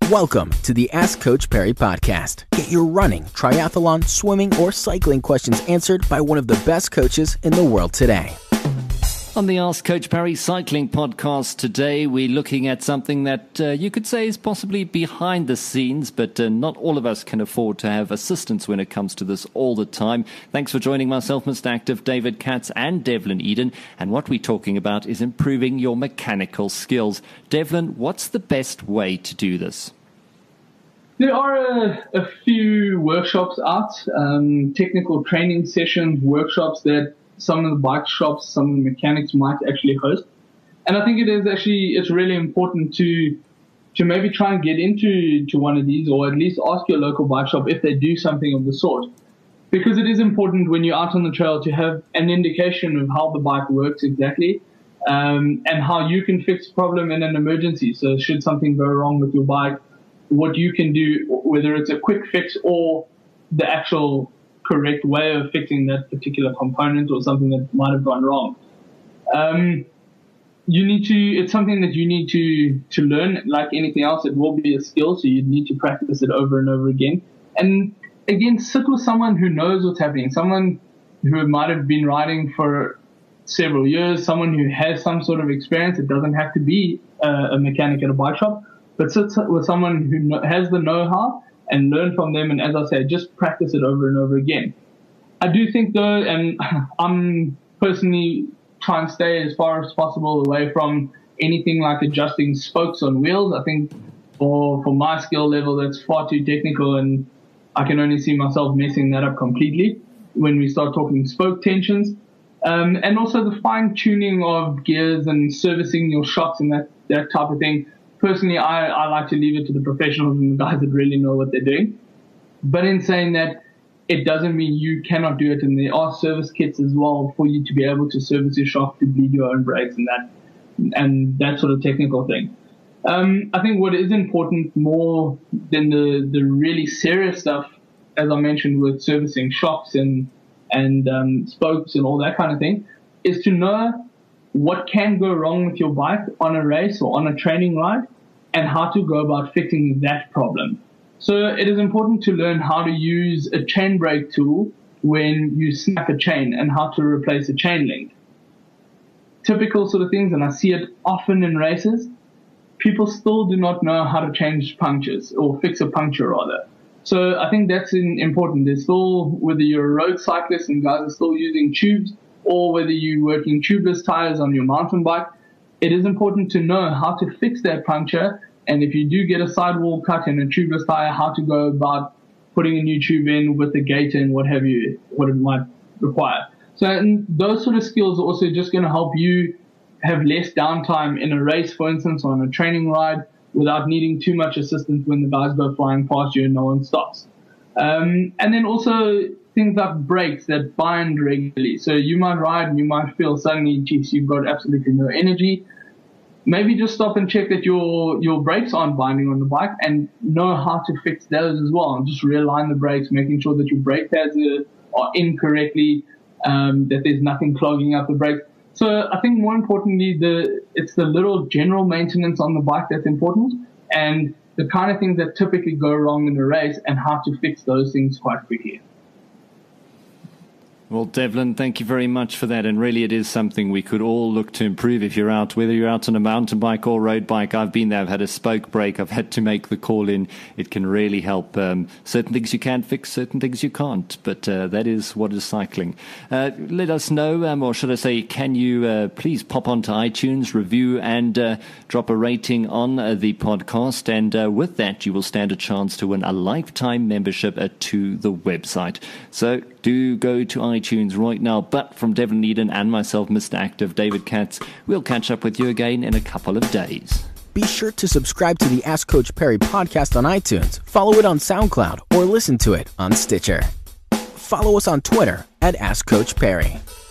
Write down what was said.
Welcome to the Ask Coach Perry podcast. Get your running, triathlon, swimming, or cycling questions answered by one of the best coaches in the world today. On the Ask Coach Perry Cycling Podcast today, we're looking at something that you could say is possibly behind the scenes, but not all of us can afford to have assistance when it comes to this all the time. Thanks for joining myself, Mr. Active, David Katz and Devlin Eden. And what we're talking about is improving your mechanical skills. Devlin, what's the best way to do this? There are a few workshops out, technical training sessions, workshops that some of the bike shops, some of the mechanics might actually host. And I think it's really important to maybe try and get into one of these, or at least ask your local bike shop if they do something of the sort. Because it is important when you're out on the trail to have an indication of how the bike works exactly, and how you can fix the problem in an emergency. So should something go wrong with your bike, what you can do, whether it's a quick fix or the actual correct way of fixing that particular component or something that might have gone wrong. It's something that you need to learn. Like anything else, it will be a skill, so you need to practice it over and over again. And again, sit with someone who knows what's happening, someone who might have been riding for several years, someone who has some sort of experience. It doesn't have to be a mechanic at a bike shop, but sit with someone who has the know-how and learn from them. And as I say, just practice it over and over again. I do think though, and I'm personally trying to stay as far as possible away from anything like adjusting spokes on wheels. I think for my skill level, that's far too technical, and I can only see myself messing that up completely when we start talking spoke tensions. And also the fine tuning of gears and servicing your shocks and that type of thing. Personally, I like to leave it to the professionals and the guys that really know what they're doing. But in saying that, it doesn't mean you cannot do it. And there are service kits as well for you to be able to service your shock, to bleed your own brakes and that sort of technical thing. I think what is important more than the really serious stuff, as I mentioned with servicing shocks and spokes and all that kind of thing, is to know what can go wrong with your bike on a race or on a training ride, and how to go about fixing that problem. So it is important to learn how to use a chain brake tool when you snap a chain and how to replace a chain link. Typical sort of things, and I see it often in races, people still do not know how to change punctures or fix a puncture rather. So I think that's important. There's still, whether you're a road cyclist and guys are still using tubes, or whether you're working tubeless tires on your mountain bike, it is important to know how to fix that puncture. And if you do get a sidewall cut in a tubeless tire, how to go about putting a new tube in with the gator and what it might require. So those sort of skills are also just going to help you have less downtime in a race, for instance, on a training ride, without needing too much assistance when the guys go flying past you and no one stops. And then also things like brakes that bind regularly. So you might ride and you might feel suddenly, geez, you've got absolutely no energy. Maybe just stop and check that your brakes aren't binding on the bike, and know how to fix those as well. And just realign the brakes, making sure that your brake pads are in correctly, that there's nothing clogging up the brakes. So I think more importantly, it's the little general maintenance on the bike that's important, and the kind of things that typically go wrong in the race, and how to fix those things quite quickly. Well, Devlin, thank you very much for that. And really, it is something we could all look to improve if you're out, whether you're out on a mountain bike or road bike. I've been there. I've had a spoke break. I've had to make the call in. It can really help. Certain things you can fix, certain things you can't. But that is what is cycling. Let us know, or should I say, can you please pop onto iTunes, review, and drop a rating on the podcast. And with that, you will stand a chance to win a lifetime membership to the website. So do go to iTunes right now. But from Devlin Eden and myself, Mr. Active, David Katz, we'll catch up with you again in a couple of days. Be sure to subscribe to the Ask Coach Perry podcast on iTunes, follow it on SoundCloud, or listen to it on Stitcher. Follow us on Twitter at Ask Coach Perry.